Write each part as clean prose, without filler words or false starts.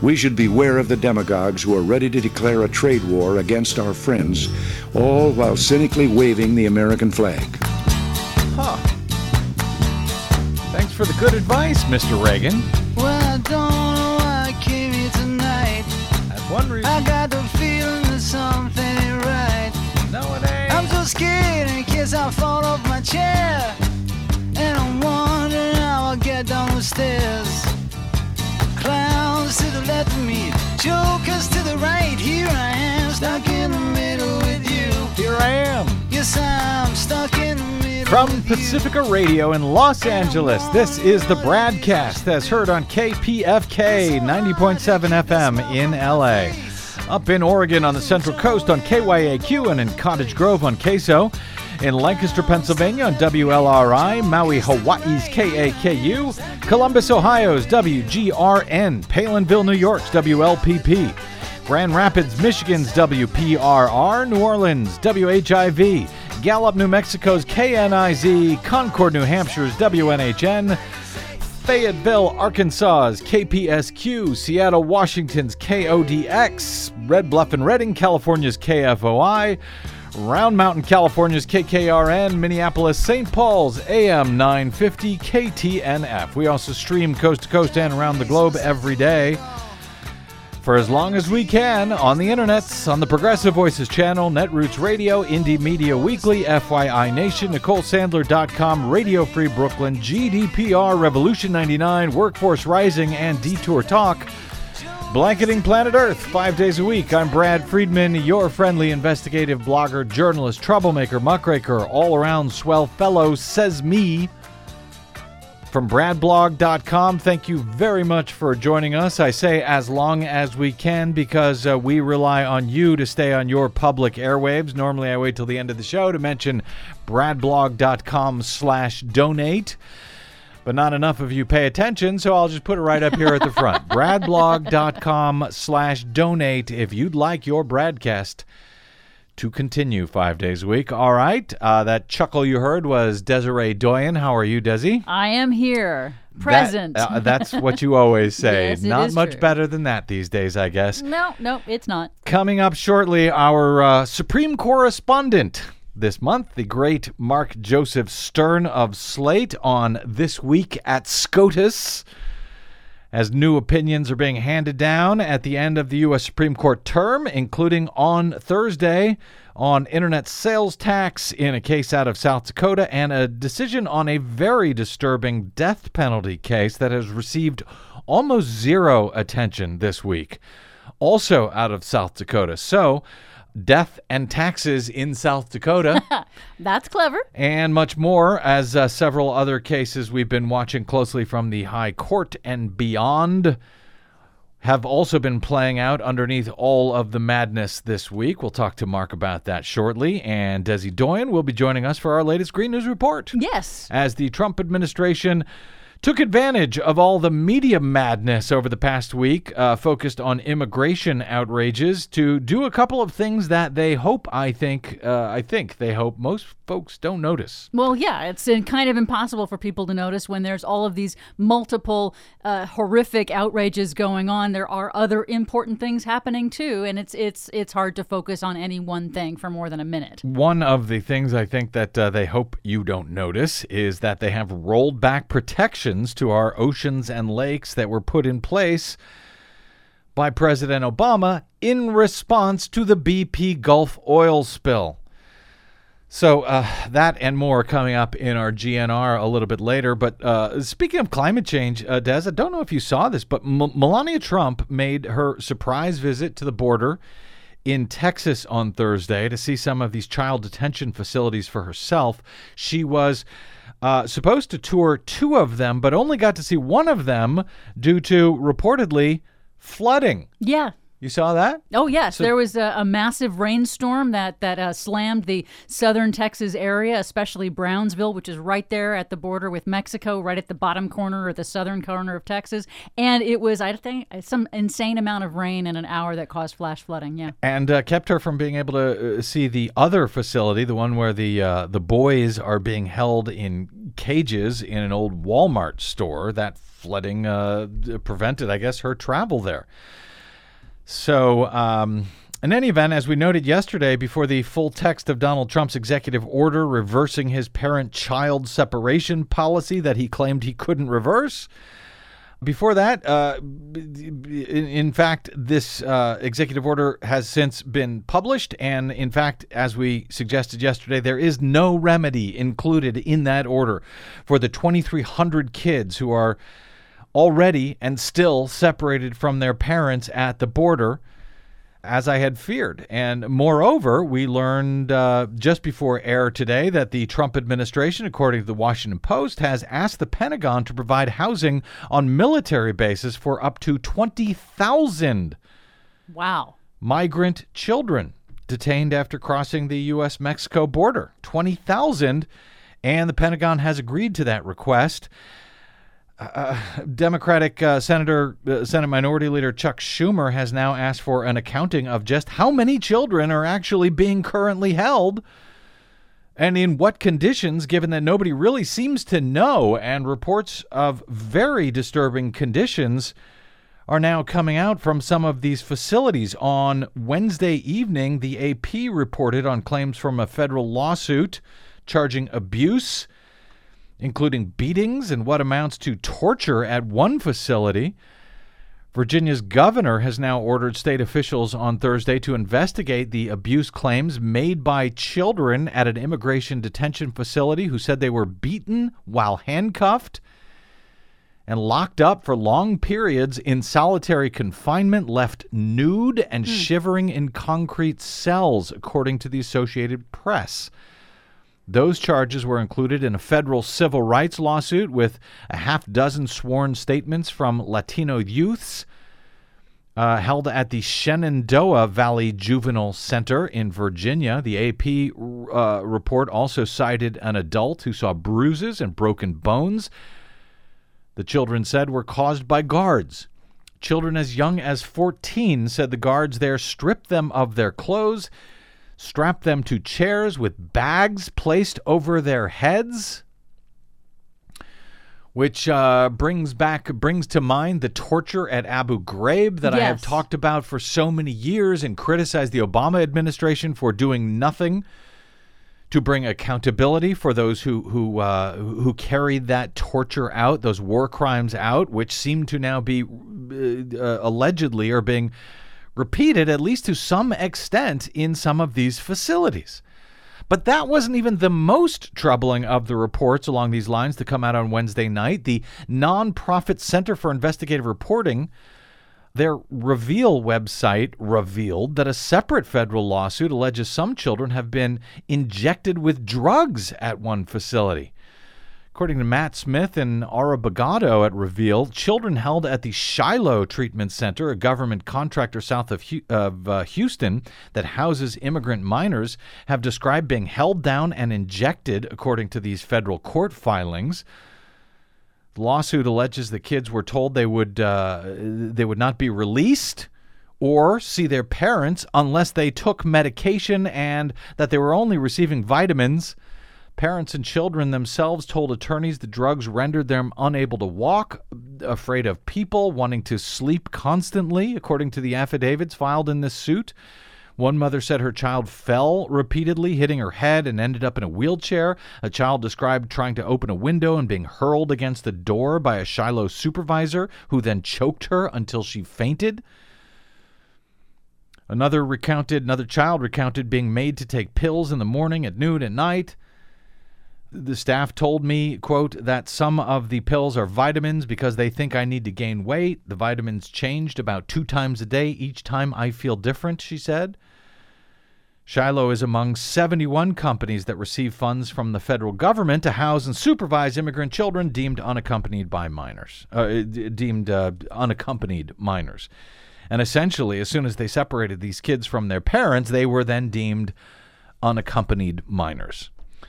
we should beware of the demagogues who are ready to declare a trade war against our friends, all while cynically waving the American flag. Huh. Thanks for the good advice, Mr. Reagan. Well, I don't know why I came here tonight. That's one reason. I got the feeling that something ain't right. No, it ain't. I'm so scared in case I fall off my chair. And I'm wondering how I'll get down the stairs. Clowns to the left of me, jokers to the right. Here I am, stuck in the middle with you. Here I am. Yes, I'm stuck in the middle From with you. Pacifica Radio in Los Angeles, this is the Bradcast, as heard on KPFK 90.7 FM in LA. Up in Oregon on the Central Coast on KYAQ and in Cottage Grove on KSO. In Lancaster, Pennsylvania on WLRI, Maui, Hawaii's KAKU, Columbus, Ohio's WGRN, Palinville, New York's WLPP, Grand Rapids, Michigan's WPRR, New Orleans, WHIV, Gallup, New Mexico's KNIZ, Concord, New Hampshire's WNHN, Fayetteville, Arkansas's KPSQ, Seattle, Washington's KODX, Red Bluff and Redding, California's KFOI, Round Mountain, California's KKRN, Minneapolis, St. Paul's AM 950 KTNF. We also stream coast to coast and around the globe every day for as long as we can on the internets, on the Progressive Voices channel, Netroots Radio, Indie Media Weekly, FYI Nation, NicoleSandler.com, Radio Free Brooklyn, GDPR, Revolution 99, Workforce Rising, and Detour Talk. Blanketing planet Earth 5 days a week. I'm Brad Friedman, your friendly investigative blogger, journalist, troublemaker, muckraker, all-around swell fellow, says me. From bradblog.com, thank you very much for joining us. I say as long as we can because we rely on you to stay on your public airwaves. Normally I wait till the end of the show to mention bradblog.com/donate. But not enough of you pay attention, so I'll just put it right up here at the front. bradblog.com/donate if you'd like your Bradcast to continue 5 days a week. All right. That chuckle you heard was Desiree Doyen. How are you, Desi? I am here. Present. That's what you always say. Yes, it not is much true. better than that these days, I guess. No, it's not. Coming up shortly, our Supreme correspondent this month, the great Mark Joseph Stern of Slate, on This Week at SCOTUS, as new opinions are being handed down at the end of the U.S. Supreme Court term, including on Thursday on internet sales tax in a case out of South Dakota, and a decision on a very disturbing death penalty case that has received almost zero attention this week, also out of South Dakota. So, death and taxes in South Dakota. That's clever. And much more, as several other cases we've been watching closely from the High Court and beyond have also been playing out underneath all of the madness this week. We'll talk to Mark about that shortly. And Desi Doyen will be joining us for our latest Green News Report. Yes. As the Trump administration took advantage of all the media madness over the past week, focused on immigration outrages, to do a couple of things that they hope, I think they hope most folks don't notice. Well, yeah, it's kind of impossible for people to notice when there's all of these multiple horrific outrages going on. There are other important things happening too, and it's hard to focus on any one thing for more than a minute. One of the things I think that they hope you don't notice is that they have rolled back protections to our oceans and lakes that were put in place by President Obama in response to the BP Gulf oil spill. So that and more coming up in our GNR a little bit later. But speaking of climate change, Des, I don't know if you saw this, but Melania Trump made her surprise visit to the border in Texas on Thursday to see some of these child detention facilities for herself. She was supposed to tour two of them, but only got to see one of them due to reportedly flooding. Yeah. You saw that? Oh, yes. There was a massive rainstorm that slammed the southern Texas area, especially Brownsville, which is right there at the border with Mexico, right at the bottom corner or the southern corner of Texas. And it was, I think, some insane amount of rain in an hour that caused flash flooding, yeah. And kept her from being able to see the other facility, the one where the boys are being held in cages in an old Walmart store. That flooding prevented, I guess, her travel there. So, in any event, as we noted yesterday, before the full text of Donald Trump's executive order reversing his parent-child separation policy that he claimed he couldn't reverse, before that, in fact, this executive order has since been published. And in fact, as we suggested yesterday, there is no remedy included in that order for the 2,300 kids who are already and still separated from their parents at the border, as I had feared. And moreover, we learned just before air today that the Trump administration, according to the Washington Post, has asked the Pentagon to provide housing on military bases for up to 20,000 migrant children detained after crossing the U.S.-Mexico border. 20,000, and the Pentagon has agreed to that request. Democratic Senate Minority Leader Chuck Schumer has now asked for an accounting of just how many children are actually being currently held and in what conditions, given that nobody really seems to know, and reports of very disturbing conditions are now coming out from some of these facilities. On Wednesday evening, the AP reported on claims from a federal lawsuit charging abuse, including beatings and what amounts to torture at one facility. Virginia's governor has now ordered state officials on Thursday to investigate the abuse claims made by children at an immigration detention facility who said they were beaten while handcuffed and locked up for long periods in solitary confinement, left nude and shivering in concrete cells, according to the Associated Press. Those charges were included in a federal civil rights lawsuit with a half dozen sworn statements from Latino youths held at the Shenandoah Valley Juvenile Center in Virginia. The AP report also cited an adult who saw bruises and broken bones the children said were caused by guards. Children as young as 14 said the guards there stripped them of their clothes, strapped them to chairs with bags placed over their heads, which brings to mind the torture at Abu Ghraib that I have talked about for so many years and criticized the Obama administration for doing nothing to bring accountability for those who carried that torture out, those war crimes out, which seem to now be allegedly are being repeated, at least to some extent, in some of these facilities. But that wasn't even the most troubling of the reports along these lines to come out on Wednesday night. The nonprofit Center for Investigative Reporting, their Reveal website, revealed that a separate federal lawsuit alleges some children have been injected with drugs at one facility. According to Matt Smith and Aura Bagato at Reveal, children held at the Shiloh Treatment Center, a government contractor south of Houston that houses immigrant minors, have described being held down and injected, according to these federal court filings. The lawsuit alleges the kids were told they would not be released or see their parents unless they took medication, and that they were only receiving vitamins. Parents and children themselves told attorneys the drugs rendered them unable to walk, afraid of people, wanting to sleep constantly, according to the affidavits filed in this suit. One mother said her child fell repeatedly, hitting her head, and ended up in a wheelchair. A child described trying to open a window and being hurled against the door by a Shiloh supervisor, who then choked her until she fainted. Another child recounted being made to take pills in the morning, at noon, at night. The staff told me, quote, that some of the pills are vitamins because they think I need to gain weight. The vitamins changed about 2 times a day. Each time I feel different, she said. Shiloh is among 71 companies that receive funds from the federal government to house and supervise immigrant children deemed unaccompanied minors. And essentially, as soon as they separated these kids from their parents, they were then deemed unaccompanied minors.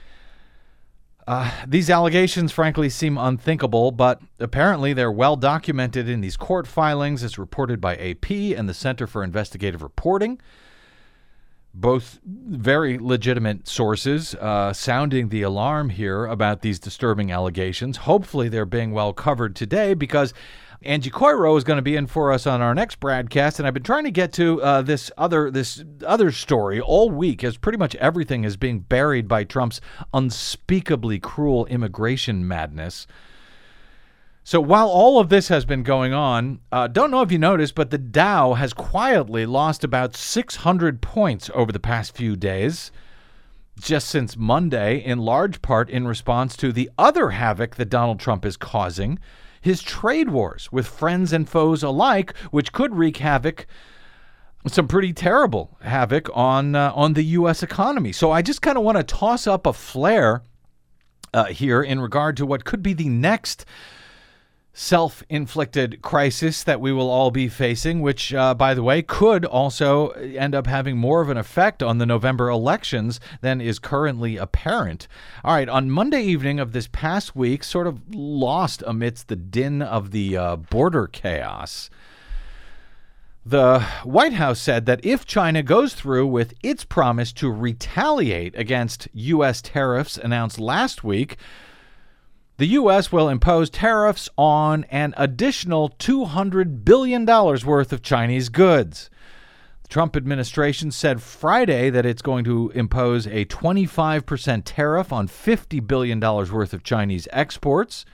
These allegations, frankly, seem unthinkable, but apparently they're well documented in these court filings, as reported by AP and the Center for Investigative Reporting. Both very legitimate sources sounding the alarm here about these disturbing allegations. Hopefully they're being well covered today, because Angie Coiro is going to be in for us on our next broadcast, and I've been trying to get to this other story all week, as pretty much everything is being buried by Trump's unspeakably cruel immigration madness. So while all of this has been going on, don't know if you noticed, but the Dow has quietly lost about 600 points over the past few days, just since Monday, in large part in response to the other havoc that Donald Trump is causing, his trade wars with friends and foes alike, which could wreak havoc, some pretty terrible havoc on the U.S. economy. So I just kind of want to toss up a flare here in regard to what could be the next self-inflicted crisis that we will all be facing, which, by the way, could also end up having more of an effect on the November elections than is currently apparent. All right, on Monday evening of this past week, sort of lost amidst the din of the border chaos, the White House said that if China goes through with its promise to retaliate against U.S. tariffs announced last week, the U.S. will impose tariffs on an additional $200 billion worth of Chinese goods. The Trump administration said Friday that it's going to impose a 25% tariff on $50 billion worth of Chinese exports.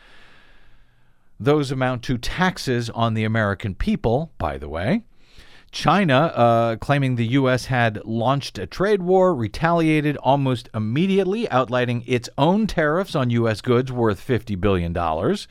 Those amount to taxes on the American people, by the way. China, claiming the U.S. had launched a trade war, retaliated almost immediately, outlining its own tariffs on U.S. goods worth $50 billion. The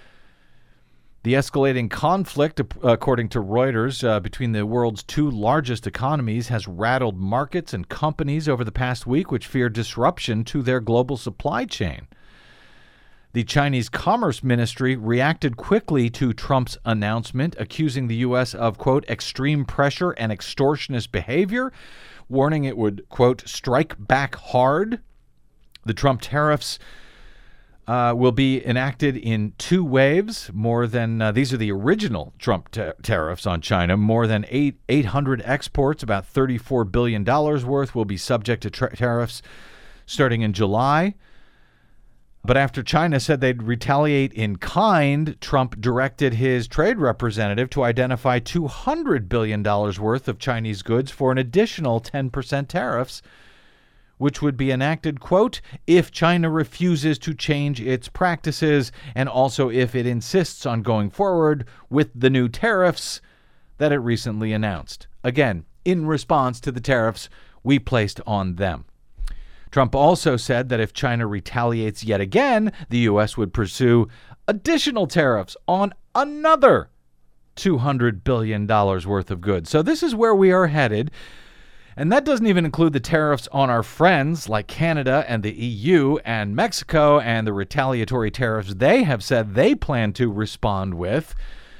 escalating conflict, according to Reuters, between the world's two largest economies has rattled markets and companies over the past week, which fear disruption to their global supply chain. The Chinese Commerce Ministry reacted quickly to Trump's announcement, accusing the U.S. of, quote, extreme pressure and extortionist behavior, warning it would, quote, strike back hard. The Trump tariffs will be enacted in two waves. More than these are the original Trump tariffs on China. More than 800 exports, about $34 billion worth, will be subject to tariffs starting in July. But after China said they'd retaliate in kind, Trump directed his trade representative to identify $200 billion worth of Chinese goods for an additional 10% tariffs, which would be enacted, quote, if China refuses to change its practices and also if it insists on going forward with the new tariffs that it recently announced. Again, in response to the tariffs we placed on them. Trump also said that if China retaliates yet again, the U.S. would pursue additional tariffs on another $200 billion worth of goods. So this is where we are headed. And that doesn't even include the tariffs on our friends like Canada and the EU and Mexico and the retaliatory tariffs they have said they plan to respond with.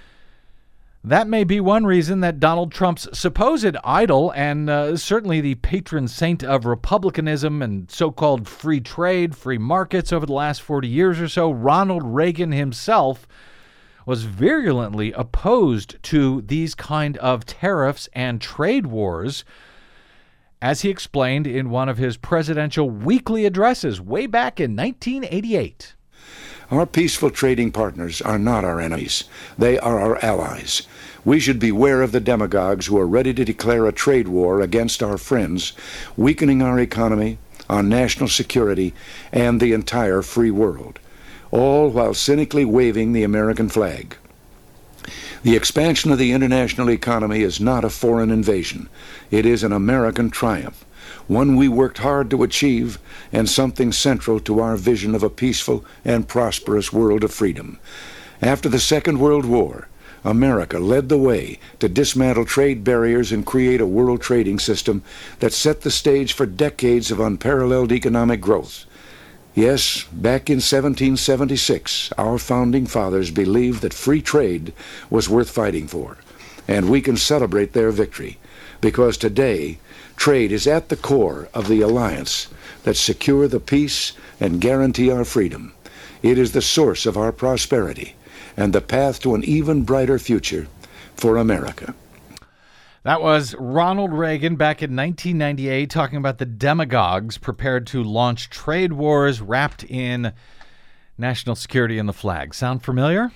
That may be one reason that Donald Trump's supposed idol and certainly the patron saint of republicanism and so-called free trade, free markets over the last 40 years or so, Ronald Reagan himself, was virulently opposed to these kind of tariffs and trade wars, as he explained in one of his presidential weekly addresses way back in 1988. Our peaceful trading partners are not our enemies. They are our allies. We should beware of the demagogues who are ready to declare a trade war against our friends, weakening our economy, our national security, and the entire free world, all while cynically waving the American flag. The expansion of the international economy is not a foreign invasion. It is an American triumph, one we worked hard to achieve, and something central to our vision of a peaceful and prosperous world of freedom. After the Second World War, America led the way to dismantle trade barriers and create a world trading system that set the stage for decades of unparalleled economic growth. Yes, back in 1776, our founding fathers believed that free trade was worth fighting for. and we can celebrate their victory, because today, trade is at the core of the alliance that secure the peace and guarantee our freedom. It is the source of our prosperity and the path to an even brighter future for America. That was Ronald Reagan back in 1998 talking about the demagogues prepared to launch trade wars wrapped in national security and the flag. Sound familiar?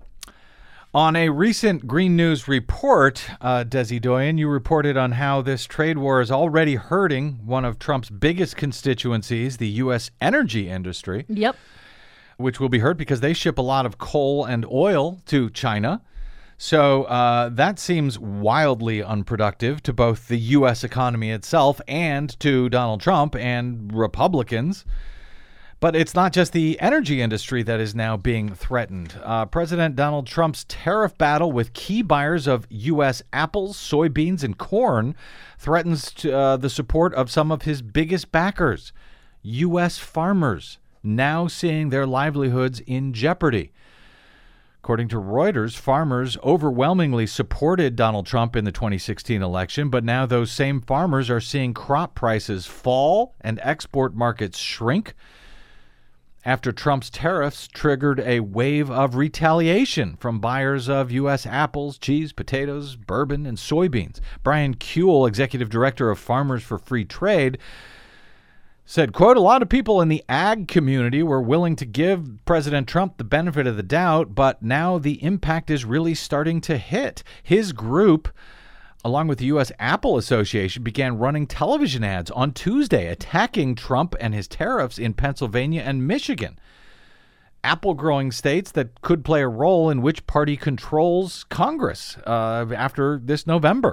On a recent Green News report, Desi Doyen, you reported on how this trade war is already hurting one of Trump's biggest constituencies, the U.S. energy industry. Yep. Which will be hurt because they ship a lot of coal and oil to China. So that seems wildly unproductive to both the U.S. economy itself and to Donald Trump and Republicans. But it's not just the energy industry that is now being threatened. President Donald Trump's tariff battle with key buyers of U.S. apples, soybeans, and corn threatens the support of some of his biggest backers, U.S. farmers, now seeing their livelihoods in jeopardy. According to Reuters, farmers overwhelmingly supported Donald Trump in the 2016 election, but now those same farmers are seeing crop prices fall and export markets shrink after Trump's tariffs triggered a wave of retaliation from buyers of U.S. apples, cheese, potatoes, bourbon, and soybeans. Brian Kuehl, executive director of Farmers for Free Trade, said, quote, a lot of people in the ag community were willing to give President Trump the benefit of the doubt, but now the impact is really starting to hit. His group, along with the U.S. Apple Association, began running television ads on Tuesday attacking Trump and his tariffs in Pennsylvania and Michigan, apple-growing states that could play a role in which party controls Congress after this November.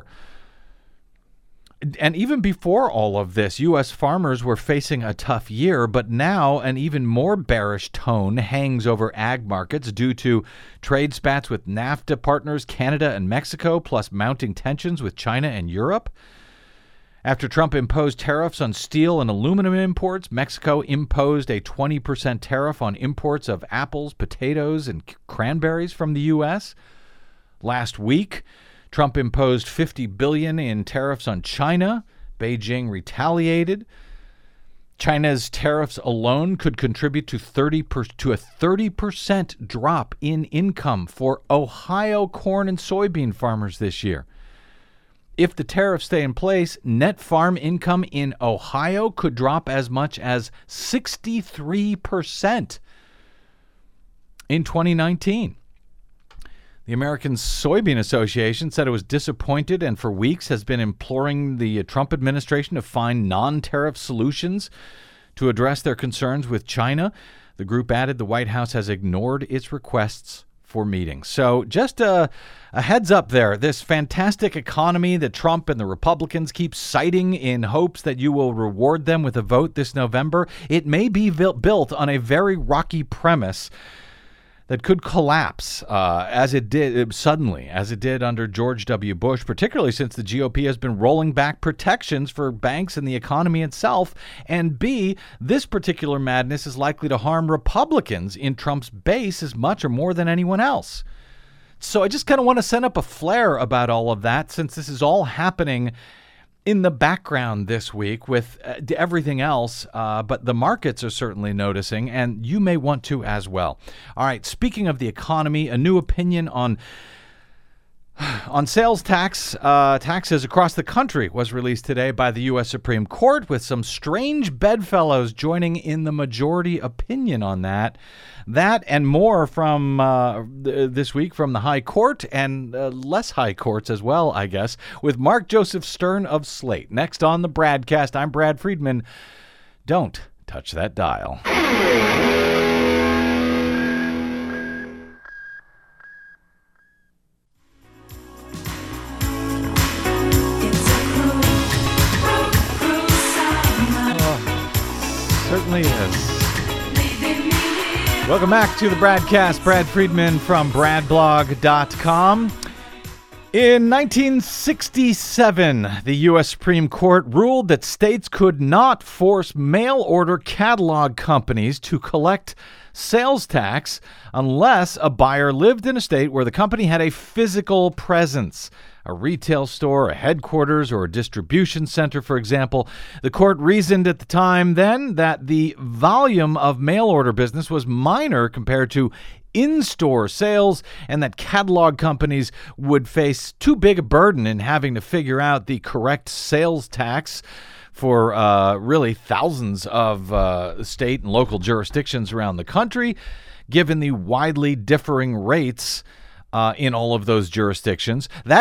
And even before all of this, U.S. farmers were facing a tough year, but now an even more bearish tone hangs over ag markets due to trade spats with NAFTA partners Canada and Mexico, plus mounting tensions with China and Europe. After Trump imposed tariffs on steel and aluminum imports, Mexico imposed a 20% tariff on imports of apples, potatoes, and cranberries from the U.S. Last week, Trump imposed $50 billion in tariffs on China. Beijing retaliated. China's tariffs alone could contribute to a 30% drop in income for Ohio corn and soybean farmers this year. If the tariffs stay in place, net farm income in Ohio could drop as much as 63% in 2019. The American Soybean Association said it was disappointed and for weeks has been imploring the Trump administration to find non-tariff solutions to address their concerns with China. The group added the White House has ignored its requests for meetings. So just a heads up there, this fantastic economy that Trump and the Republicans keep citing in hopes that you will reward them with a vote this November, it may be built on a very rocky premise that could collapse as it did under George W. Bush, particularly since the GOP has been rolling back protections for banks and the economy itself. And B, this particular madness is likely to harm Republicans in Trump's base as much or more than anyone else. So I just kind of want to send up a flare about all of that, since this is all happening in the background this week with everything else, but the markets are certainly noticing, and you may want to as well. All right, speaking of the economy, a new opinion on sales taxes across the country was released today by the U.S. Supreme Court, with some strange bedfellows joining in the majority opinion on that. That and more from this week from the High Court and less high courts as well, I guess, with Mark Joseph Stern of Slate. Next on the Bradcast, I'm Brad Friedman. Don't touch that dial. Certainly is. Welcome back to the Bradcast. Brad Friedman from bradblog.com. In 1967, the U.S. Supreme Court ruled that states could not force mail-order catalog companies to collect sales tax unless a buyer lived in a state where the company had a physical presence, a retail store, a headquarters, or a distribution center, for example. The court reasoned at the time then that the volume of mail-order business was minor compared to in-store sales, and that catalog companies would face too big a burden in having to figure out the correct sales tax for really thousands of state and local jurisdictions around the country, given the widely differing rates in all of those jurisdictions. That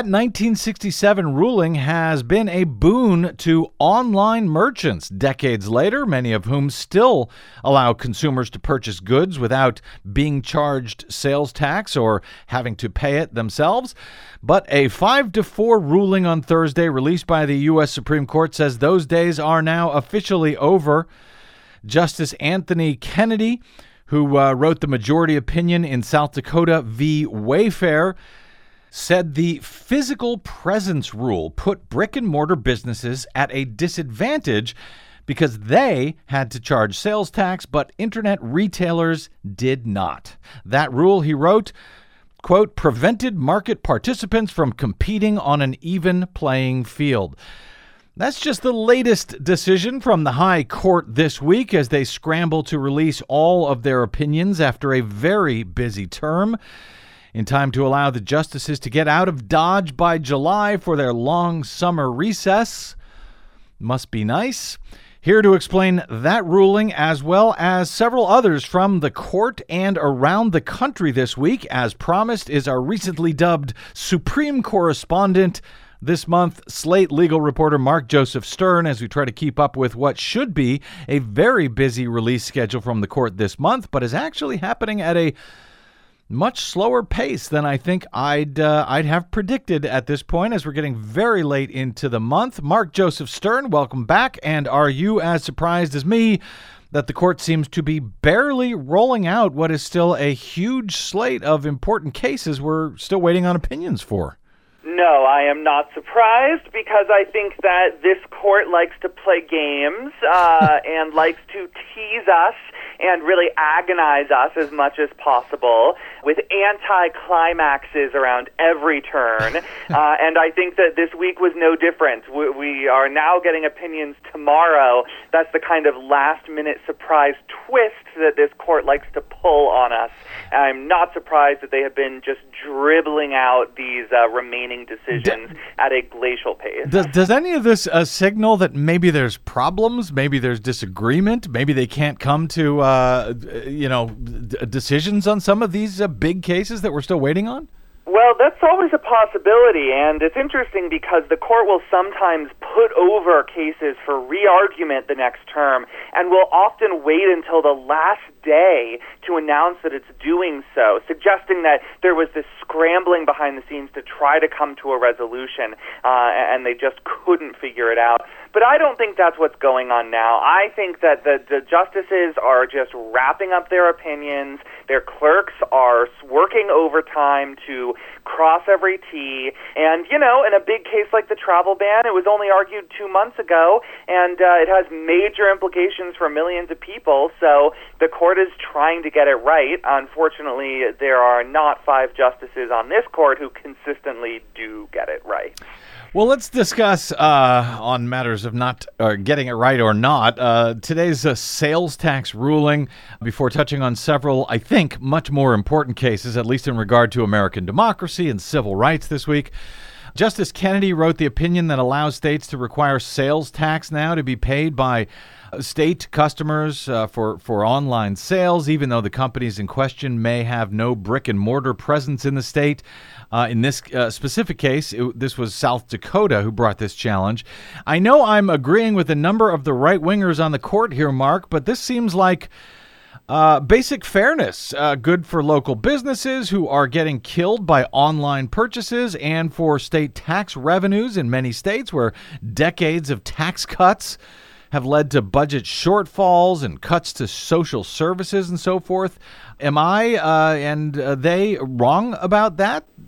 1967 ruling has been a boon to online merchants decades later, many of whom still allow consumers to purchase goods without being charged sales tax or having to pay it themselves. But a 5-4 ruling on Thursday released by the U.S. Supreme Court says those days are now officially over. Justice Anthony Kennedy, who wrote the majority opinion in South Dakota v. Wayfair, said the physical presence rule put brick-and-mortar businesses at a disadvantage because they had to charge sales tax, but internet retailers did not. That rule, he wrote, quote, prevented market participants from competing on an even playing field. That's just the latest decision from the High Court this week as they scramble to release all of their opinions after a very busy term, in time to allow the justices to get out of Dodge by July for their long summer recess. Must be nice. Here to explain that ruling, as well as several others from the court and around the country this week, as promised, is our recently dubbed Supreme Correspondent this month, Slate legal reporter Mark Joseph Stern, as we try to keep up with what should be a very busy release schedule from the court this month, but is actually happening at a much slower pace than I think I'd have predicted at this point, as we're getting very late into the month. Mark Joseph Stern, welcome back. And are you as surprised as me that the court seems to be barely rolling out what is still a huge slate of important cases we're still waiting on opinions for? No, I am not surprised, because I think that this court likes to play games and likes to tease us and really agonize us as much as possible with anti-climaxes around every turn. And I think that this week was no different. We are now getting opinions tomorrow. That's the kind of last-minute surprise twist that this court likes to pull on us. I'm not surprised that they have been just dribbling out these remaining decisions at a glacial pace. Does any of this signal that maybe there's problems, maybe there's disagreement, maybe they can't come to decisions on some of these big cases that we're still waiting on? Well, that's always a possibility, and it's interesting because the court will sometimes put over cases for re-argument the next term, and will often wait until the last day to announce that it's doing so, suggesting that there was this scrambling behind the scenes to try to come to a resolution, and they just couldn't figure it out. But I don't think that's what's going on now. I think that the justices are just wrapping up their opinions. Their clerks are working overtime to cross every T. And, in a big case like the travel ban, it was only argued 2 months ago, and it has major implications for millions of people. So the court is trying to get it right. Unfortunately, there are not 5 justices on this court who consistently do get it right. Well, let's discuss on matters of not getting it right or not today's sales tax ruling before touching on several, I think, much more important cases, at least in regard to American democracy and civil rights this week. Justice Kennedy wrote the opinion that allows states to require sales tax now to be paid by state customers for online sales, even though the companies in question may have no brick-and-mortar presence in the state. In this specific case, this was South Dakota who brought this challenge. I know I'm agreeing with a number of the right-wingers on the court here, Mark, but this seems like basic fairness, good for local businesses who are getting killed by online purchases, and for state tax revenues in many states where decades of tax cuts have led to budget shortfalls and cuts to social services and so forth. Am I and they wrong about that?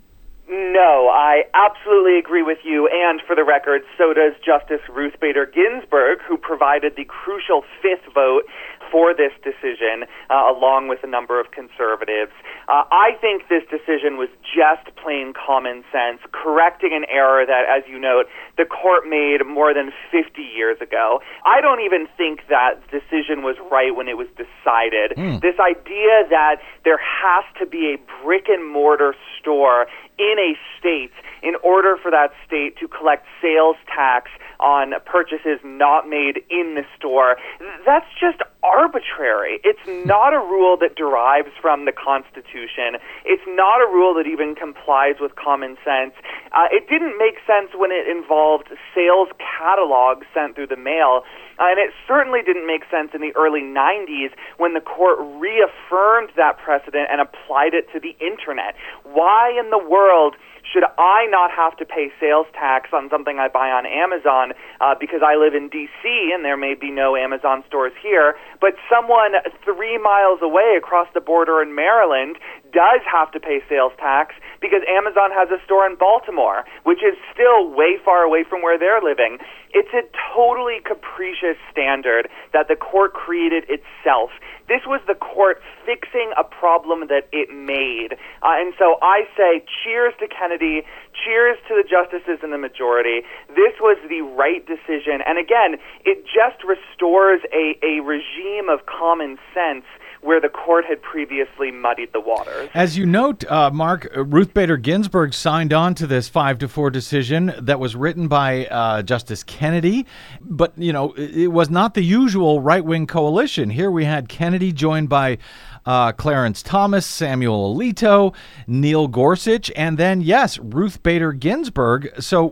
No, I absolutely agree with you, and for the record, so does Justice Ruth Bader Ginsburg, who provided the crucial fifth vote for this decision, along with a number of conservatives. I think this decision was just plain common sense, correcting an error that, as you note, the court made more than 50 years ago. I don't even think that decision was right when it was decided. This idea that there has to be a brick-and-mortar store in a state in order for that state to collect sales tax on purchases not made in the store, that's just arbitrary. It's not a rule that derives from the Constitution. It's not a rule that even complies with common sense. It didn't make sense when it involved sales catalogs sent through the mail. And it certainly didn't make sense in the early 90s when the court reaffirmed that precedent and applied it to the Internet. Why in the world should I not have to pay sales tax on something I buy on Amazon because I live in D.C. and there may be no Amazon stores here, but someone 3 miles away across the border in Maryland does have to pay sales tax because Amazon has a store in Baltimore, which is still way far away from where they're living. It's a totally capricious standard that the court created itself. This was the court fixing a problem that it made. And so I say cheers to Kennedy, cheers to the justices in the majority. This was the right decision. And again, it just restores a regime of common sense where the court had previously muddied the waters. As you note, Mark, Ruth Bader Ginsburg signed on to this 5-4 decision that was written by Justice Kennedy. But, you know, it was not the usual right-wing coalition. Here we had Kennedy joined by Clarence Thomas, Samuel Alito, Neil Gorsuch, and then, yes, Ruth Bader Ginsburg. So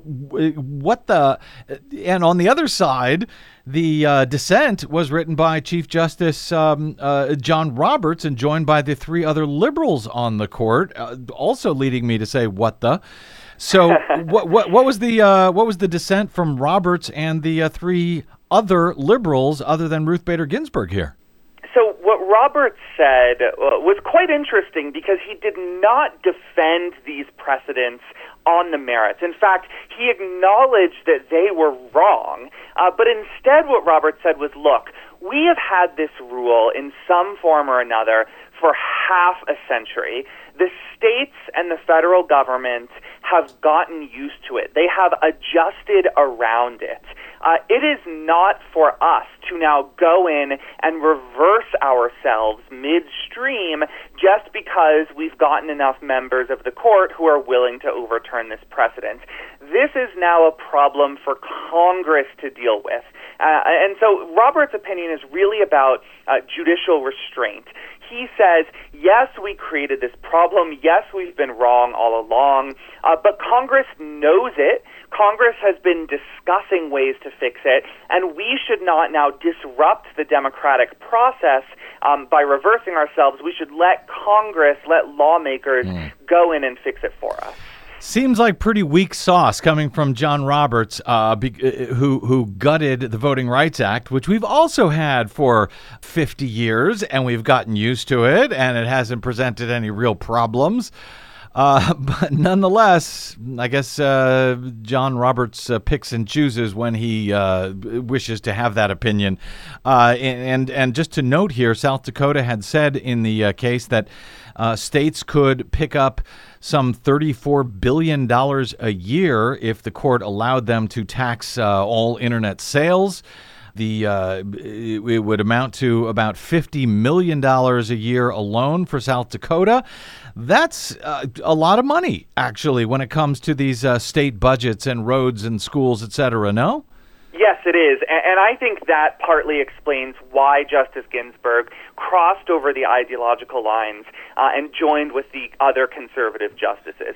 and on the other side, the dissent was written by Chief Justice John Roberts and joined by the three other liberals on the court, also leading me to say, what the? So what was the dissent from Roberts and the three other liberals other than Ruth Bader Ginsburg here? So what Roberts said was quite interesting because he did not defend these precedents on the merits. In fact, he acknowledged that they were wrong, but instead what Roberts said was, look, we have had this rule in some form or another for half a century. The states and the federal government have gotten used to it. They have adjusted around it. It is not for us to now go in and reverse ourselves midstream just because we've gotten enough members of the court who are willing to overturn this precedent. This is now a problem for Congress to deal with. And so Roberts' opinion is really about judicial restraint. He says, yes, we created this problem. Yes, we've been wrong all along. But Congress knows it. Congress has been discussing ways to fix it. And we should not now disrupt the democratic process by reversing ourselves. We should let Congress, let lawmakers go in and fix it for us. Seems like pretty weak sauce coming from John Roberts, who gutted the Voting Rights Act, which we've also had for 50 years, and we've gotten used to it, and it hasn't presented any real problems. But nonetheless, I guess John Roberts picks and chooses when he wishes to have that opinion. And just to note here, South Dakota had said in the case that states could pick up some $34 billion a year if the court allowed them to tax all internet sales. It would amount to about $50 million a year alone for South Dakota. That's a lot of money, actually, when it comes to these state budgets and roads and schools, et cetera, no? Yes, it is. And I think that partly explains why Justice Ginsburg crossed over the ideological lines and joined with the other conservative justices.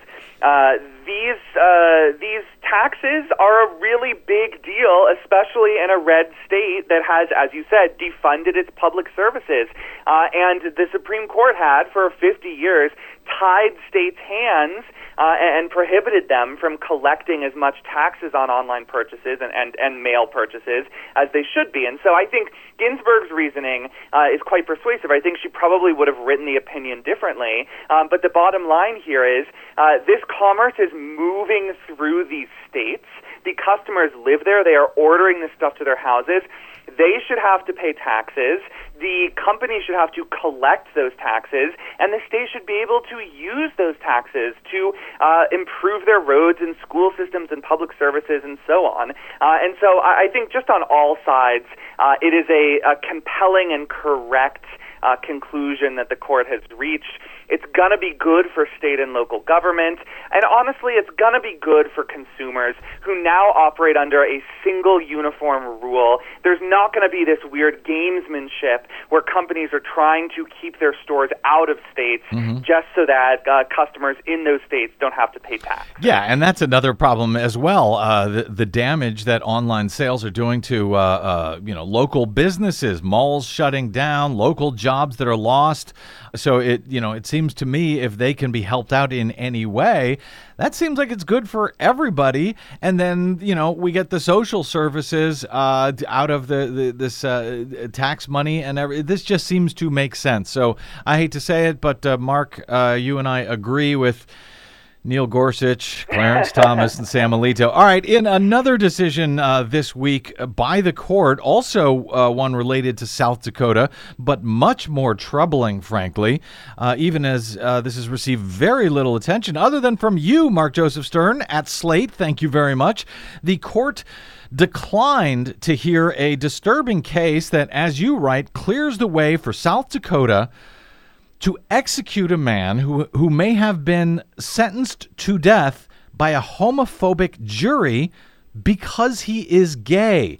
These taxes are a really big deal, especially in a red state that has, as you said, defunded its public services. And the Supreme Court had, for 50 years, tied states' hands and prohibited them from collecting as much taxes on online purchases and mail purchases as they should be. And so I think Ginsburg's reasoning is quite persuasive. I think she probably would have written the opinion differently. But the bottom line here is this commerce is moving through these states. The customers live there. They are ordering this stuff to their houses. They should have to pay taxes. The companies should have to collect those taxes, and the state should be able to use those taxes to improve their roads and school systems and public services and so on. And so I think just on all sides, it is a compelling and correct conclusion that the court has reached. It's going to be good for state and local government, and honestly, it's going to be good for consumers who now operate under a single uniform rule. There's not going to be this weird gamesmanship where companies are trying to keep their stores out of states just so that customers in those states don't have to pay tax. Yeah, and that's another problem as well. The damage that online sales are doing to local businesses, malls shutting down, local jobs that are lost. So it seems to me if they can be helped out in any way, that seems like it's good for everybody. And then we get the social services out of this tax money, and this just seems to make sense. So I hate to say it, but Mark, you and I agree with Neil Gorsuch, Clarence Thomas, and Sam Alito. All right, in another decision this week by the court, also one related to South Dakota, but much more troubling, frankly, even as this has received very little attention, other than from you, Mark Joseph Stern, at Slate. Thank you very much. The court declined to hear a disturbing case that, as you write, clears the way for South Dakota to execute a man who may have been sentenced to death by a homophobic jury because he is gay.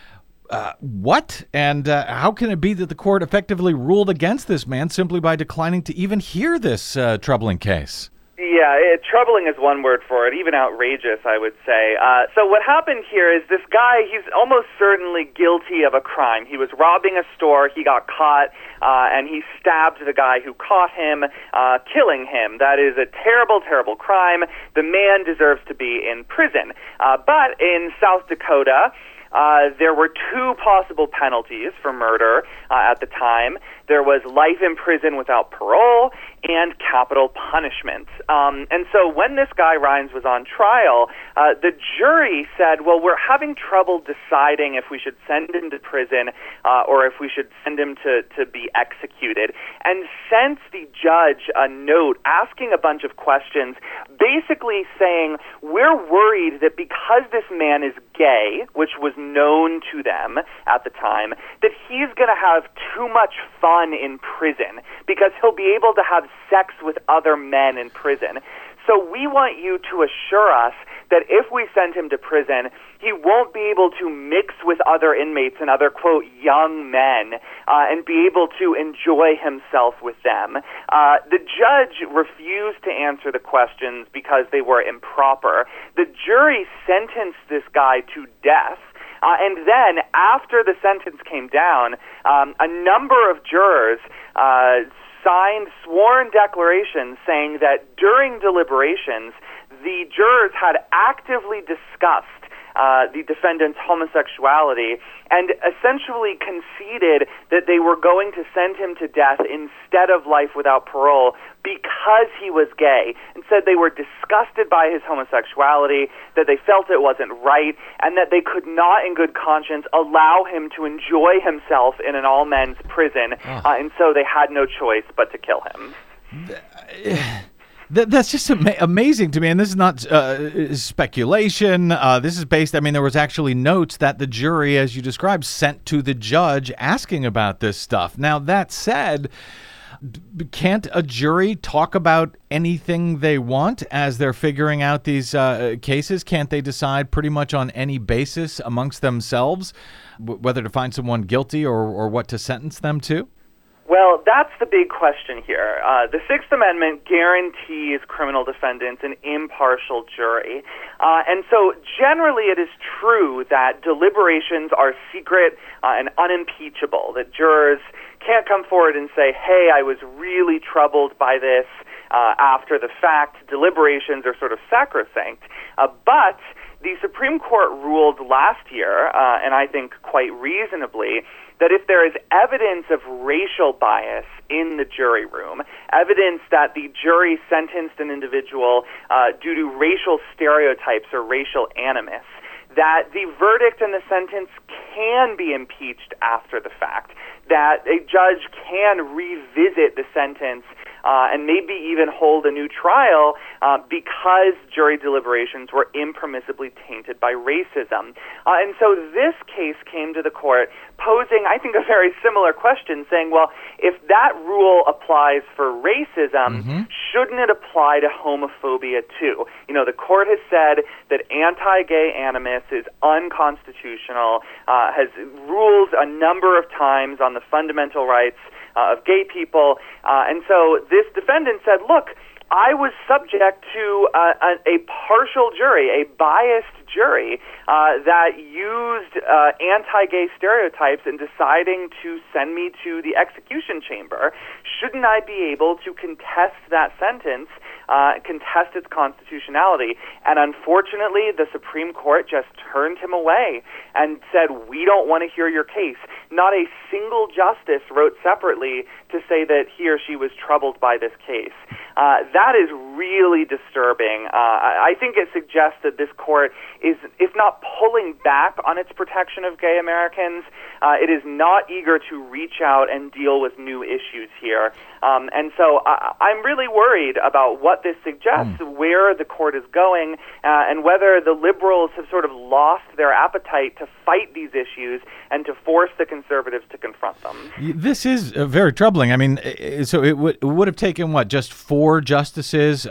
What? And how can it be that the court effectively ruled against this man simply by declining to even hear this troubling case? Yeah, troubling is one word for it, even outrageous, I would say. So what happened here is this guy, he's almost certainly guilty of a crime. He was robbing a store, he got caught, and he stabbed the guy who caught him, killing him. That is a terrible, terrible crime. The man deserves to be in prison. But in South Dakota, there were two possible penalties for murder at the time. There was life in prison without parole and capital punishment. And so when this guy Rines was on trial, the jury said, well, we're having trouble deciding if we should send him to prison or if we should send him to be executed, and sent the judge a note asking a bunch of questions, basically saying, we're worried that because this man is gay, which was known to them at the time, that he's going to have too much fun in prison because he'll be able to have sex with other men in prison. So we want you to assure us that if we send him to prison, he won't be able to mix with other inmates and other, quote, young men and be able to enjoy himself with them. The judge refused to answer the questions because they were improper. The jury sentenced this guy to death. And then, after the sentence came down, a number of jurors signed sworn declarations saying that during deliberations, the jurors had actively discussed the defendant's homosexuality and essentially conceded that they were going to send him to death instead of life without parole because he was gay, and said they were disgusted by his homosexuality, that they felt it wasn't right, and that they could not in good conscience allow him to enjoy himself in an all-men's prison, and so they had no choice but to kill him. That's just amazing to me, and this is not speculation. This is based, there was actually notes that the jury, as you described, sent to the judge asking about this stuff. Now, that said, can't a jury talk about anything they want as they're figuring out these cases? Can't they decide pretty much on any basis amongst themselves whether to find someone guilty or what to sentence them to? Well, that's the big question here. The Sixth Amendment guarantees criminal defendants an impartial jury. And so generally it is true that deliberations are secret and unimpeachable, that jurors can't come forward and say, hey, I was really troubled by this. after the fact. Deliberations are sort of sacrosanct. But the Supreme Court ruled last year, and I think quite reasonably, that if there is evidence of racial bias in the jury room, evidence that the jury sentenced an individual due to racial stereotypes or racial animus, that the verdict and the sentence can be impeached after the fact, that a judge can revisit the sentence and maybe even hold a new trial because jury deliberations were impermissibly tainted by racism. And so this case came to the court posing, I think, a very similar question, saying, well, if that rule applies for racism, shouldn't it apply to homophobia too? You know, the court has said that anti-gay animus is unconstitutional, has ruled a number of times on the fundamental rights of gay people, and so this defendant said, look, I was subject to a partial jury, a biased jury that used anti-gay stereotypes in deciding to send me to the execution chamber. Shouldn't I be able to contest that sentence, contest its constitutionality? And unfortunately, the Supreme Court just turned him away and said, we don't want to hear your case. Not a single justice wrote separately to say that he or she was troubled by this case. That is really disturbing. I think it suggests that this court is, if not pulling back on its protection of gay Americans, it is not eager to reach out and deal with new issues here. And so I'm really worried about what this suggests, where the court is going, and whether the liberals have sort of lost their appetite to fight these issues and to force the conservatives to confront them. This is very troubling. I mean, so it would have taken, what, just 4 justices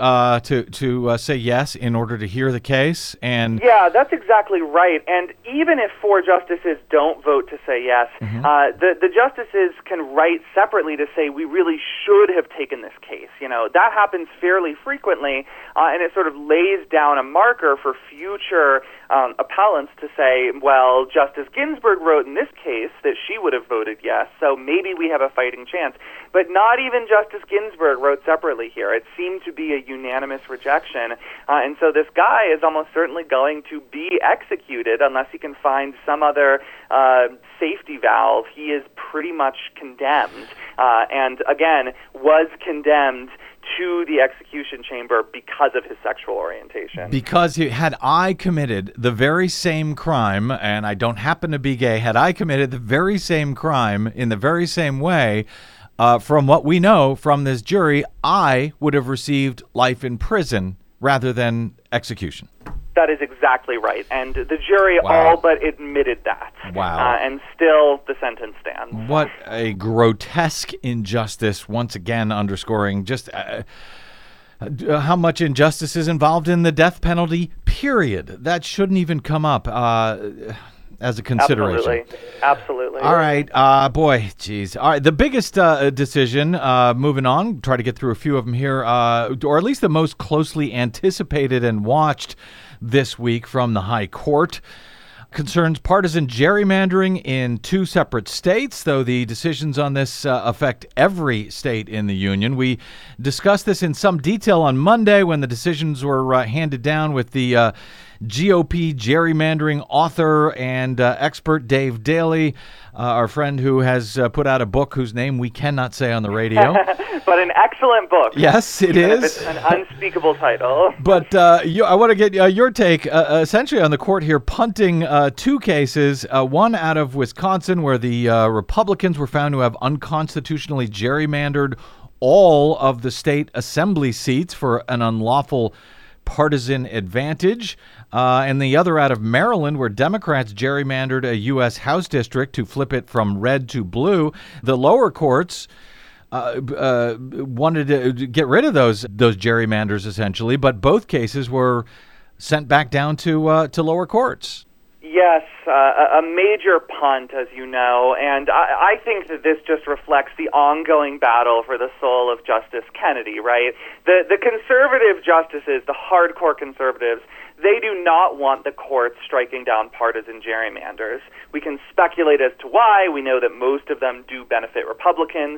to say yes in order to hear the case? And yeah, that's exactly right. And even if 4 justices don't vote to say yes, the justices can write separately to say we really should have taken this case. You know, that happens fairly frequently, and it sort of lays down a marker for future appellants to say, well, Justice Ginsburg wrote in this case that she would have voted yes, so maybe we have a fighting chance. But not even Justice Ginsburg wrote separately here. It seemed to be a unanimous rejection, and so this guy is almost certainly going to be executed unless he can find some other safety valve. He is pretty much condemned, and again, was condemned to the execution chamber because of his sexual orientation. Because had I committed the very same crime, and I don't happen to be gay, had I committed the very same crime in the very same way, from what we know from this jury, I would have received life in prison rather than execution. That is exactly right. And the jury all but admitted that. Wow. And still the sentence stands. What a grotesque injustice, once again underscoring just how much injustice is involved in the death penalty, period. That shouldn't even come up as a consideration. Absolutely. All right. Boy, geez. All right. The biggest decision, moving on, try to get through a few of them here, or at least the most closely anticipated and watched this week from the High Court, concerns partisan gerrymandering in 2 separate states, though the decisions on this affect every state in the union. We discussed this in some detail on Monday when the decisions were handed down with the GOP gerrymandering author and expert Dave Daly, our friend who has put out a book whose name we cannot say on the radio. But an excellent book. Yes, it Even is. If it's an unspeakable title. But I want to get your take, essentially, on the court here, punting 2 cases, one out of Wisconsin where the Republicans were found to have unconstitutionally gerrymandered all of the state assembly seats for an unlawful partisan advantage, and the other out of Maryland, where Democrats gerrymandered a U.S. House district to flip it from red to blue. The lower courts wanted to get rid of those gerrymanders, essentially, but both cases were sent back down to lower courts. Yes, a major punt, as you know, and I think that this just reflects the ongoing battle for the soul of Justice Kennedy, right? The conservative justices, the hardcore conservatives, they do not want the courts striking down partisan gerrymanders. We can speculate as to why. We know that most of them do benefit Republicans.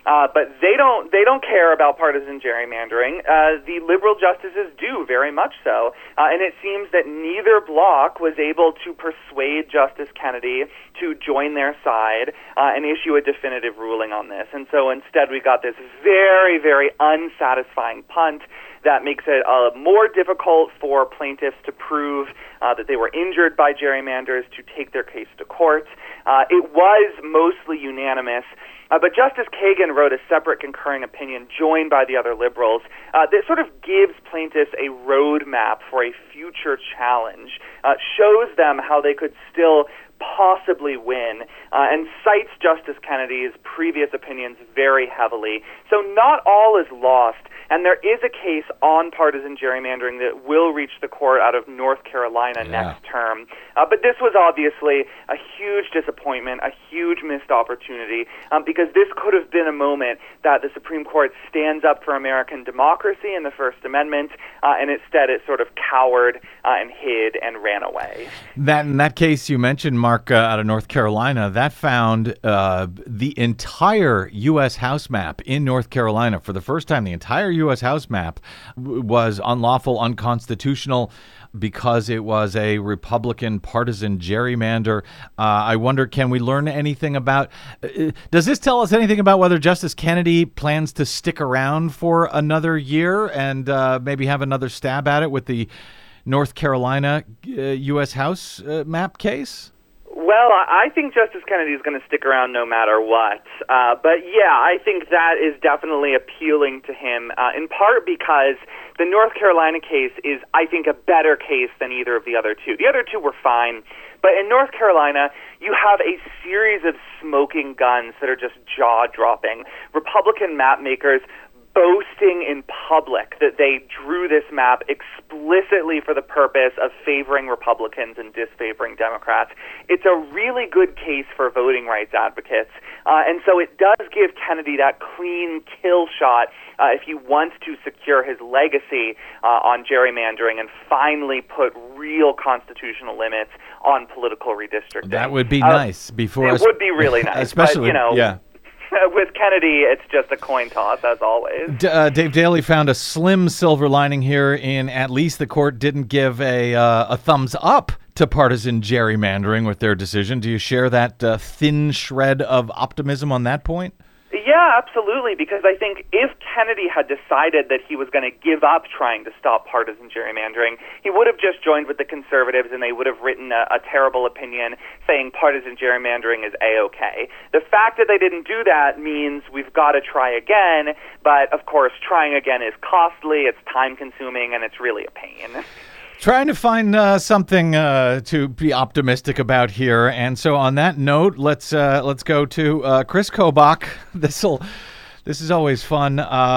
But they don't care about partisan gerrymandering. The liberal justices do, very much so. And it seems that neither bloc was able to persuade Justice Kennedy to join their side and issue a definitive ruling on this. And so instead we got this very, very unsatisfying punt that makes it more difficult for plaintiffs to prove that they were injured by gerrymanders to take their case to court. It was mostly unanimous. But Justice Kagan wrote a separate concurring opinion joined by the other liberals that sort of gives plaintiffs a roadmap for a future challenge, shows them how they could still possibly win, and cites Justice Kennedy's previous opinions very heavily. So not all is lost, and there is a case on partisan gerrymandering that will reach the court out of North Carolina next term. But this was obviously a huge disappointment, a huge missed opportunity, because this could have been a moment that the Supreme Court stands up for American democracy and the First Amendment, and instead it sort of cowered and hid and ran away. In that case you mentioned, Mark, out of North Carolina, that found the entire U.S. House map in North Carolina. For the first time, the entire U.S. House map was unlawful, unconstitutional, because it was a Republican partisan gerrymander. I wonder, can we learn anything about... does this tell us anything about whether Justice Kennedy plans to stick around for another year and maybe have another stab at it with the North Carolina U.S. House map case? Well, I think Justice Kennedy is going to stick around no matter what. But yeah, I think that is definitely appealing to him, in part because the North Carolina case is, I think, a better case than either of the other two. The other two were fine, but in North Carolina, you have a series of smoking guns that are just jaw-dropping. Republican map makers boasting in public that they drew this map explicitly for the purpose of favoring Republicans and disfavoring Democrats. It's a really good case for voting rights advocates, and so it does give Kennedy that clean kill shot if he wants to secure his legacy on gerrymandering and finally put real constitutional limits on political redistricting. That would be nice. It would be really nice, especially, but, yeah. With Kennedy, it's just a coin toss, as always. Dave Daly found a slim silver lining here in at least the court didn't give a thumbs up to partisan gerrymandering with their decision. Do you share that thin shred of optimism on that point? Yeah, absolutely, because I think if Kennedy had decided that he was going to give up trying to stop partisan gerrymandering, he would have just joined with the conservatives and they would have written a terrible opinion saying partisan gerrymandering is A-OK. The fact that they didn't do that means we've got to try again, but of course trying again is costly, it's time-consuming, and it's really a pain. Trying to find something to be optimistic about here, and so on that note, let's go to Chris Kobach. This is always fun.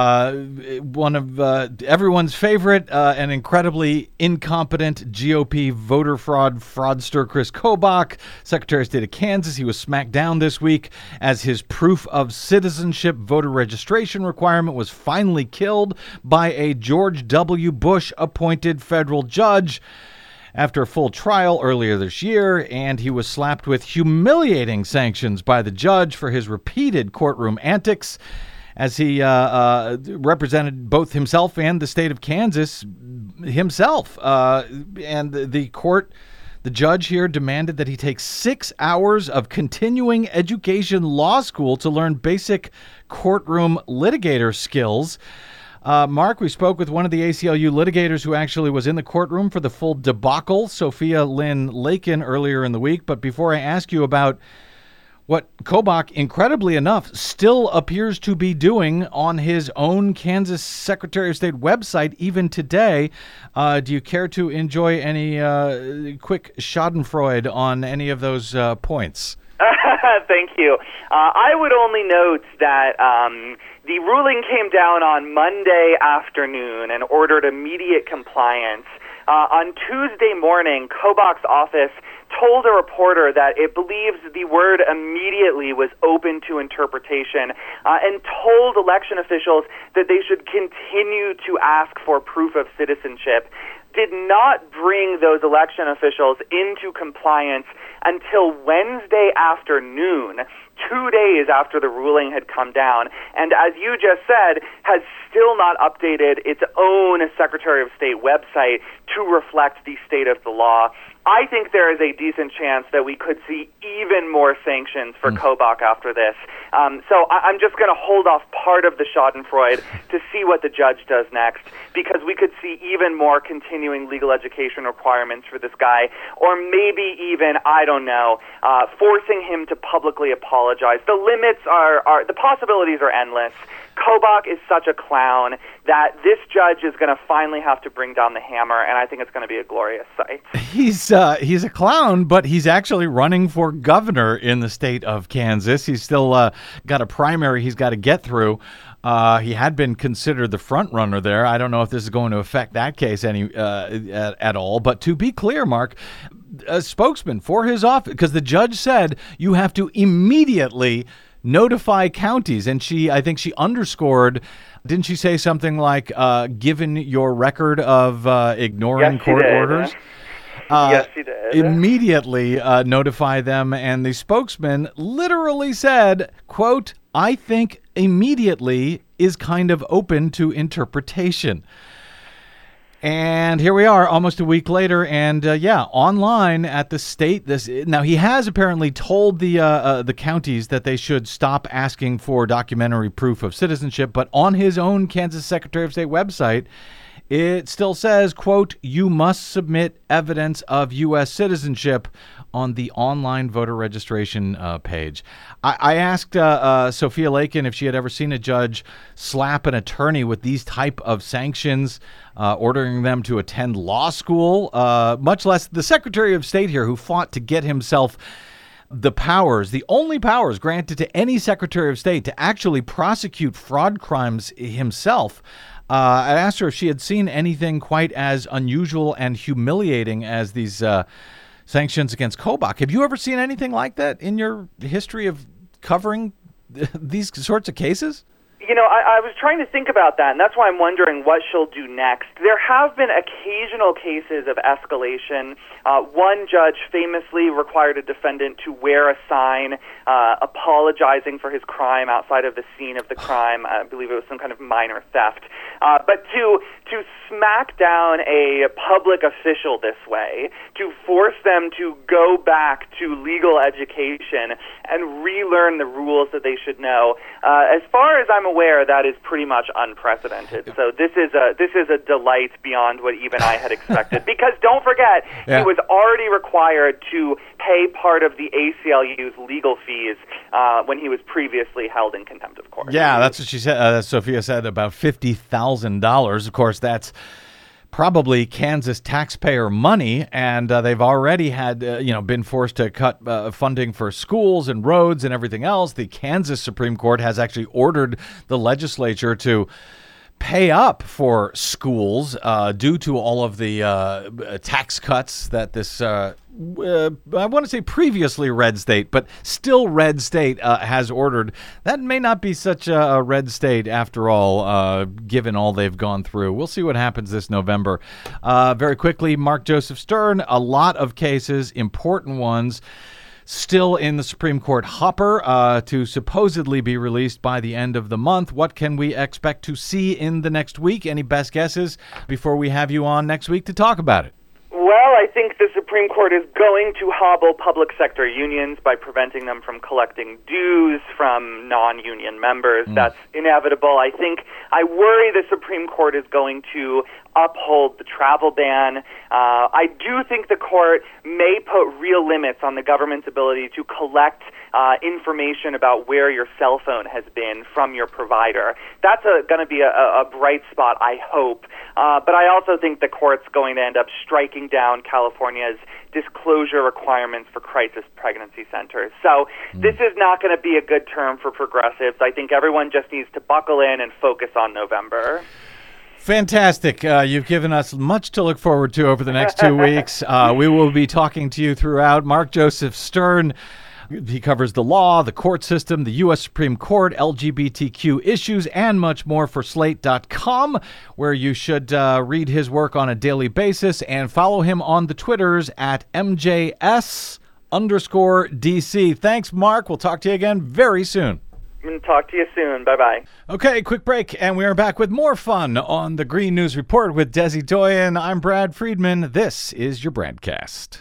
One of everyone's favorite and incredibly incompetent GOP voter fraudster, Chris Kobach, Secretary of State of Kansas. He was smacked down this week as his proof of citizenship voter registration requirement was finally killed by a George W. Bush-appointed federal judge after a full trial earlier this year, and he was slapped with humiliating sanctions by the judge for his repeated courtroom antics as he represented both himself and the state of Kansas himself. And the judge here demanded that he take 6 hours of continuing education law school to learn basic courtroom litigator skills. Mark, we spoke with one of the ACLU litigators who actually was in the courtroom for the full debacle, Sophia Lynn Lakin, earlier in the week. But before I ask you about what Kobach, incredibly enough, still appears to be doing on his own Kansas Secretary of State website even today, do you care to enjoy any quick schadenfreude on any of those points? Thank you. I would only note that the ruling came down on Monday afternoon and ordered immediate compliance. On Tuesday morning, Kobach's office told a reporter that it believes the word immediately was open to interpretation and told election officials that they should continue to ask for proof of citizenship. Did not bring those election officials into compliance until Wednesday afternoon, 2 days after the ruling had come down, and as you just said, has still not updated its own Secretary of State website to reflect the state of the law. I think there is a decent chance that we could see even more sanctions for Kobach after this. So I'm just going to hold off part of the Schadenfreude to see what the judge does next, because we could see even more continuing legal education requirements for this guy, or maybe even, I don't know, forcing him to publicly apologize. The limits the possibilities are endless. Kobach is such a clown that this judge is going to finally have to bring down the hammer, and I think it's going to be a glorious sight. He's a clown, but he's actually running for governor in the state of Kansas. He's still got a primary he's got to get through. He had been considered the front runner there. I don't know if this is going to affect that case at all. But to be clear, Mark, a spokesman for his office, because the judge said you have to immediately notify counties, and I think she underscored, didn't she say something like, given your record of ignoring court orders? Yes, she did. Immediately notify them, and the spokesman literally said, quote, I think immediately is kind of open to interpretation. And here we are almost a week later, and online at the state. Now, he has apparently told the counties that they should stop asking for documentary proof of citizenship, but on his own Kansas Secretary of State website, it still says, quote, you must submit evidence of U.S. citizenship on the online voter registration page. I asked Sophia Lakin if she had ever seen a judge slap an attorney with these type of sanctions, ordering them to attend law school, much less the Secretary of State here, who fought to get himself the only powers granted to any Secretary of State to actually prosecute fraud crimes himself. I asked her if she had seen anything quite as unusual and humiliating as these sanctions against Kobach. Have you ever seen anything like that in your history of covering these sorts of cases? You know, I was trying to think about that, and that's why I'm wondering what she'll do next. There have been occasional cases of escalation. One judge famously required a defendant to wear a sign apologizing for his crime outside of the scene of the crime. I believe it was some kind of minor theft. But to smack down a public official this way, to force them to go back to legal education and relearn the rules that they should know, as far as I'm aware, that is pretty much unprecedented. So this is a delight beyond what even I had expected. Because don't forget, he was already required to pay part of the ACLU's legal fees when he was previously held in contempt of court. Yeah, that's what she said. Sophia said, about $50,000. Of course, that's probably Kansas taxpayer money, and they've already had, been forced to cut funding for schools and roads and everything else. The Kansas Supreme Court has actually ordered the legislature to pay up for schools due to all of the tax cuts that this, I want to say previously red state, but still red state has ordered. That may not be such a red state after all, given all they've gone through. We'll see what happens this November. Very quickly, Mark Joseph Stern, a lot of cases, important ones, still in the Supreme Court hopper to supposedly be released by the end of the month. What can we expect to see in the next week? Any best guesses before we have you on next week to talk about it? Well, I think the Supreme Court is going to hobble public sector unions by preventing them from collecting dues from non-union members. That's inevitable. I worry the Supreme Court is going to uphold the travel ban. I do think the court may put real limits on the government's ability to collect information about where your cell phone has been from your provider. That's going to be a bright spot, I hope. But I also think the court's going to end up striking down California's disclosure requirements for crisis pregnancy centers. So this is not going to be a good term for progressives. I think everyone just needs to buckle in and focus on November. Fantastic. You've given us much to look forward to over the next 2 weeks. We will be talking to you throughout. Mark Joseph Stern, he covers the law, the court system, the U.S. Supreme Court, LGBTQ issues, and much more for Slate.com, where you should read his work on a daily basis and follow him on the Twitters at MJS_Stern. _DC. Thanks, Mark. We'll talk to you again very soon. Talk to you soon. Bye-bye. Okay, quick break, and we are back with more fun on the Green News Report with Desi Doyen. I'm Brad Friedman. This is your Bradcast.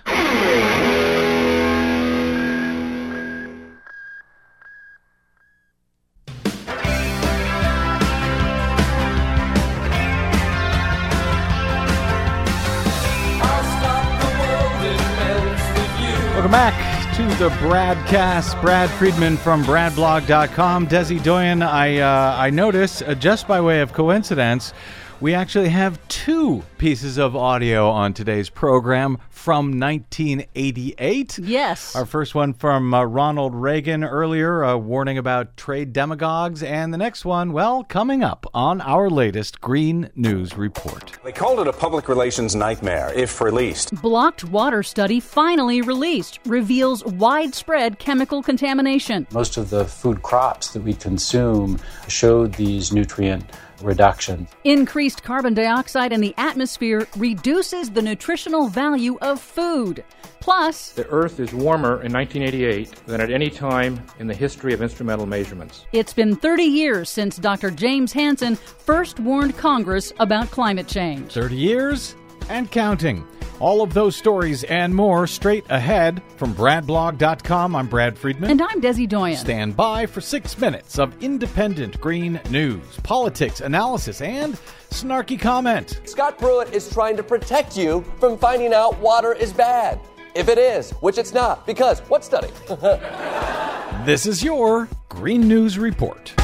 Welcome back to the Bradcast. Brad Friedman from BradBlog.com. Desi Doyen, I notice, just by way of coincidence, we actually have two pieces of audio on today's program from 1988. Yes. Our first one from Ronald Reagan earlier, warning about trade demagogues. And the next one, well, coming up on our latest Green News Report. They called it a public relations nightmare if released. Blocked water study finally released reveals widespread chemical contamination. Most of the food crops that we consume showed these nutrient reductions. Increased carbon dioxide in the atmosphere reduces the nutritional value of food. Plus, the Earth is warmer in 1988 than at any time in the history of instrumental measurements. It's been 30 years since Dr. James Hansen first warned Congress about climate change. 30 years and counting. All of those stories and more straight ahead from BradBlog.com. I'm Brad Friedman. And I'm Desi Doyen. Stand by for 6 minutes of independent green news, politics, analysis, and snarky comment. Scott Pruitt is trying to protect you from finding out water is bad. If it is, which it's not, because what study? This is your Green News Report.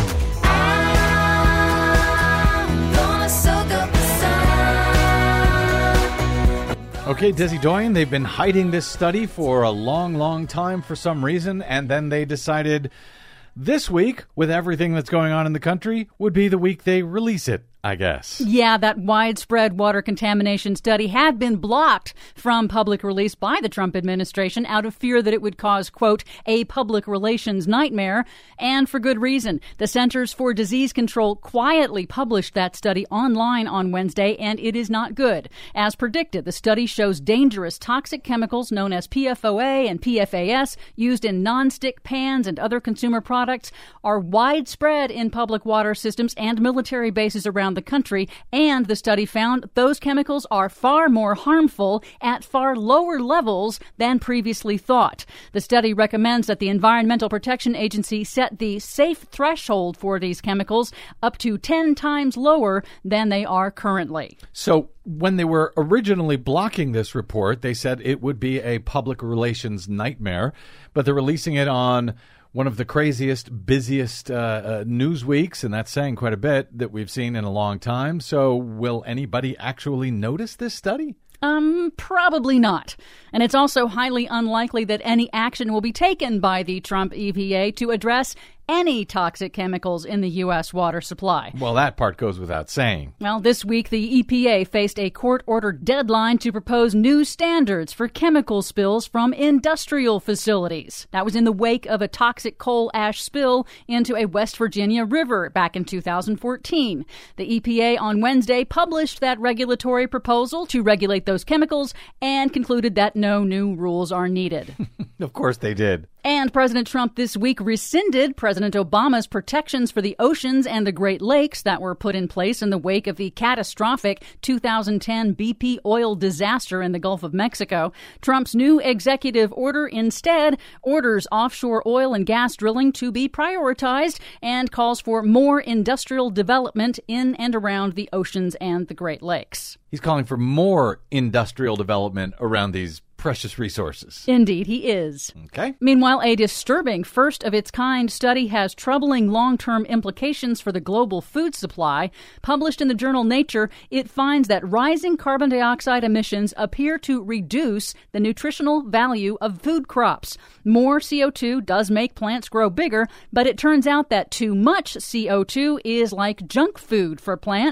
Okay, Desi Doyen, they've been hiding this study for a long, long time for some reason, and then they decided this week, with everything that's going on in the country, would be the week they release it, I guess. Yeah, that widespread water contamination study had been blocked from public release by the Trump administration out of fear that it would cause, quote, a public relations nightmare, and for good reason. The Centers for Disease Control quietly published that study online on Wednesday, and it is not good. As predicted, the study shows dangerous toxic chemicals known as PFOA and PFAS used in nonstick pans and other consumer products are widespread in public water systems and military bases around the country, and the study found those chemicals are far more harmful at far lower levels than previously thought. The study recommends that the Environmental Protection Agency set the safe threshold for these chemicals up to 10 times lower than they are currently. So when they were originally blocking this report, they said it would be a public relations nightmare, but they're releasing it on one of the craziest, busiest news weeks, and that's saying quite a bit, that we've seen in a long time. So will anybody actually notice this study? Probably not. And it's also highly unlikely that any action will be taken by the Trump EPA to address any toxic chemicals in the U.S. water supply. Well, that part goes without saying. Well, this week, the EPA faced a court-ordered deadline to propose new standards for chemical spills from industrial facilities. That was in the wake of a toxic coal ash spill into a West Virginia river back in 2014. The EPA on Wednesday published that regulatory proposal to regulate those chemicals and concluded that no new rules are needed. Of course they did. And President Trump this week rescinded President Obama's protections for the oceans and the Great Lakes that were put in place in the wake of the catastrophic 2010 BP oil disaster in the Gulf of Mexico. Trump's new executive order instead orders offshore oil and gas drilling to be prioritized and calls for more industrial development in and around the oceans and the Great Lakes. He's calling for more industrial development around these precious resources. Indeed, he is. Okay. Meanwhile, a disturbing first-of-its-kind study has troubling long-term implications for the global food supply. Published in the journal Nature, it finds that rising carbon dioxide emissions appear to reduce the nutritional value of food crops. More CO2 does make plants grow bigger, but it turns out that too much CO2 is like junk food for plants.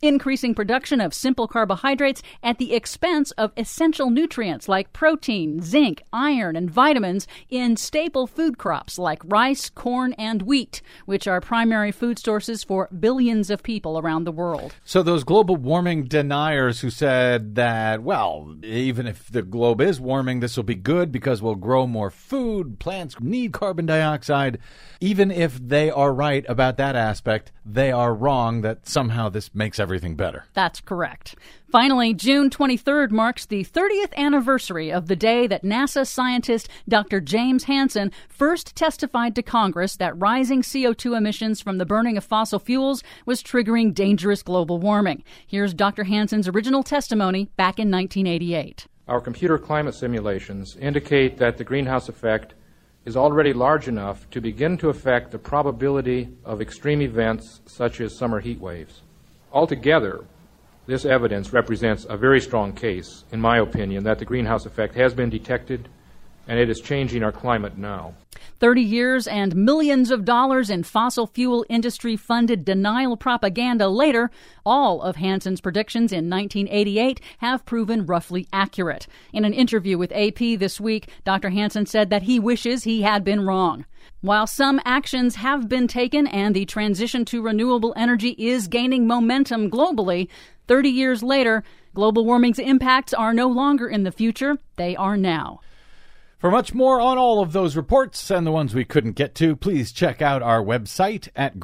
increasing production of simple carbohydrates at the expense of essential nutrients like protein, zinc, iron, and vitamins in staple food crops like rice, corn, and wheat, which are primary food sources for billions of people around the world. So those global warming deniers who said that, well, even if the globe is warming, this will be good because we'll grow more food, plants need carbon dioxide. Even if they are right about that aspect, they are wrong that somehow this makes everything better. That's correct. Finally, June 23rd marks the 30th anniversary of the day that NASA scientist Dr. James Hansen first testified to Congress that rising CO2 emissions from the burning of fossil fuels was triggering dangerous global warming. Here's Dr. Hansen's original testimony back in 1988. Our computer climate simulations indicate that the greenhouse effect is already large enough to begin to affect the probability of extreme events such as summer heat waves. Altogether, this evidence represents a very strong case, in my opinion, that the greenhouse effect has been detected and it is changing our climate now. 30 years and millions of dollars in fossil fuel industry-funded denial propaganda later, all of Hansen's predictions in 1988 have proven roughly accurate. In an interview with AP this week, Dr. Hansen said that he wishes he had been wrong. While some actions have been taken and the transition to renewable energy is gaining momentum globally, 30 years later, global warming's impacts are no longer in the future, they are now. For much more on all of those reports and the ones we couldn't get to, please check out our website at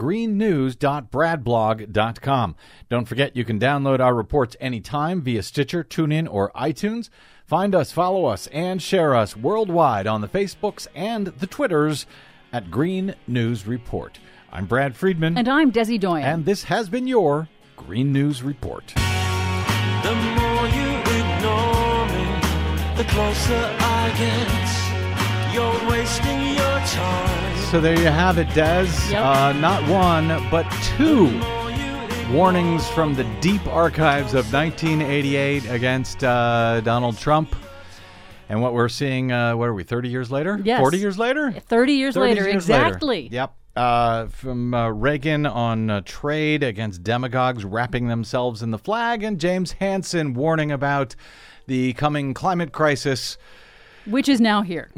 greennews.bradblog.com. Don't forget you can download our reports anytime via Stitcher, TuneIn, or iTunes. Find us, follow us, and share us worldwide on the Facebooks and the Twitters at Green News Report. I'm Brad Friedman. And I'm Desi Doyen. And this has been your Green News Report. The more you ignore me, the closer I get. You're wasting your time. So there you have it, Des. Yep. Not one, but two warnings from the deep archives of 1988 against Donald Trump. And what we're seeing, what are we, 30 years later? Yes. 40 years later? 30 years later, exactly. Yep. From Reagan on trade against demagogues wrapping themselves in the flag, and James Hansen warning about the coming climate crisis. Which is now here.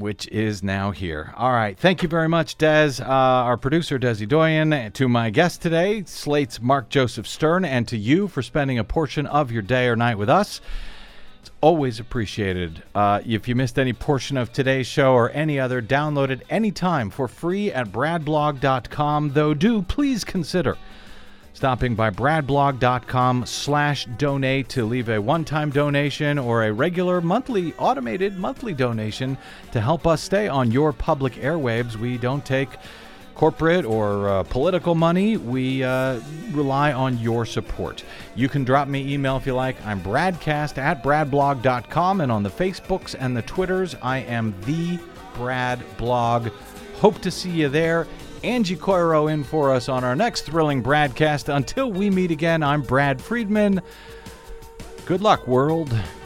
All right. Thank you very much, Des. Our producer, Desi Doyen. To my guest today, Slate's Mark Joseph Stern, and to you for spending a portion of your day or night with us. It's always appreciated. If you missed any portion of today's show or any other, download it anytime for free at bradblog.com. Though do please consider stopping by bradblog.com/donate to leave a one-time donation or a regular automated monthly donation to help us stay on your public airwaves. We don't take corporate or political money. We rely on your support. You can drop me email if you like. I'm bradcast@bradblog.com, and on the Facebooks and the Twitters, I am the Brad Blog. Hope to see you there. Angie Coiro in for us on our next thrilling Bradcast. Until we meet again, I'm Brad Friedman. Good luck, world.